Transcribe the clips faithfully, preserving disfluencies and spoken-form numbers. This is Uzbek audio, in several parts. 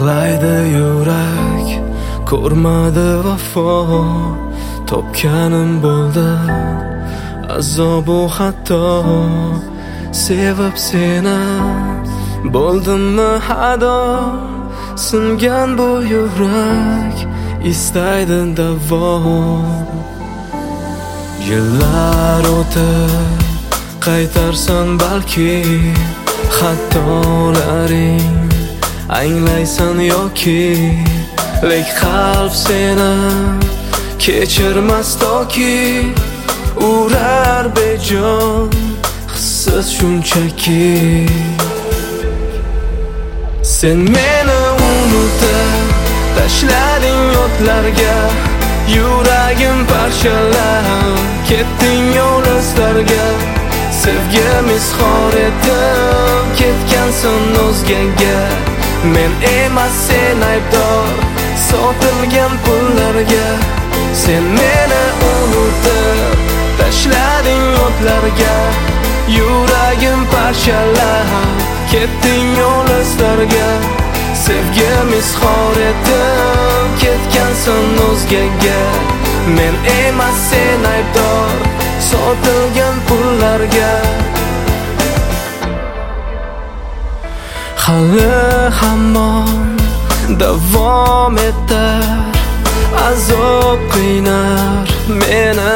Yig'laydi yurak, ko'rmadi vafo, topganim bo'ldi azobu xato. Sevib seni bo'ldimmi hado, singan bu yurak istaydi davo. Yillar o'tib qaytarsan balki xatolaring, anglaysan yoki, lek qalb seni kechirmas toki, urar bejon hissiz shunchaki. Sen meni unutib tashlading o'tlarga, yuragim parchalab ketding yo'lizlarga. Sevgim izhor etib ketgansan o'zgaga, men emas sen aybdor sotilgan pullarga. Sen meni unutib tashlading o'tlarga, yuragim parchalab ketding yo'lizlarga. Sevgim izhor etib ketgansan o'zgaga, men emas sen aybdor sotilgan pullarga. Hali hamon davom etar azob qiynar meni.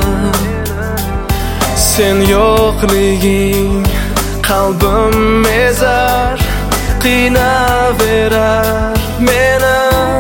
Sen yo'qliging qalbim ezar, qiynaverar meni.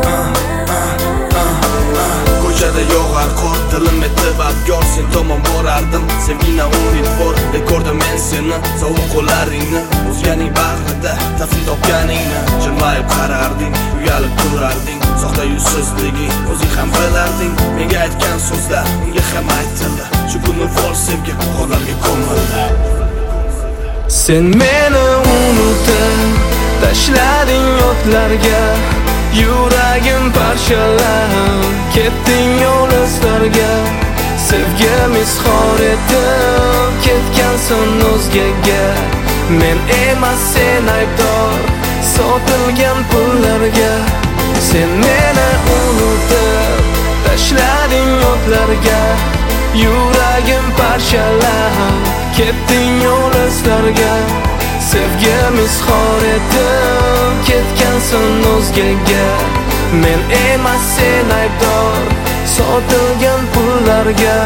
Ko'chada yog'ar qor, dilim etib abgor, sen tomon borardim. Sevgina umidvor, ko'rdim men seni, sovuq qo'llaringni, o'zganing bag'rida tafsir topganingni. Jilmayib qararding, uyalib turarding, soxta yuzsizliging o'zing ham bilarding. Menga aytgan so'zlar unga ham aytildi, shu kuni fors sevgi qo'llarga ko'mildi. Sen meni unutib tashlading o'tlarga, yuragim parchalab ketding yo'lizlarga. Sevgim izhor etib ketgansan o'zgaga, men emas sen aybdor sotilgan pullarga. Sen meni unutib tashlading o'tlarga, yuragim parchalab ketding yo'lizlarga. Sevgim izhor etib ketgansan o'zgaga, men emas sen aybdor sotilgan pullarga.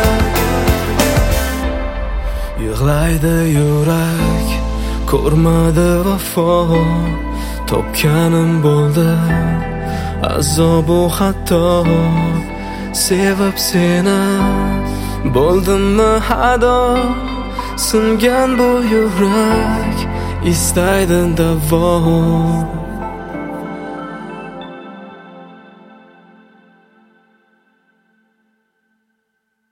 Yig'laydi yurak, ko'rmadi vafo, topganim bo'ldi azobu xato. Sevib seni bo'ldimmi hado, singan bu yurak istaydi davo.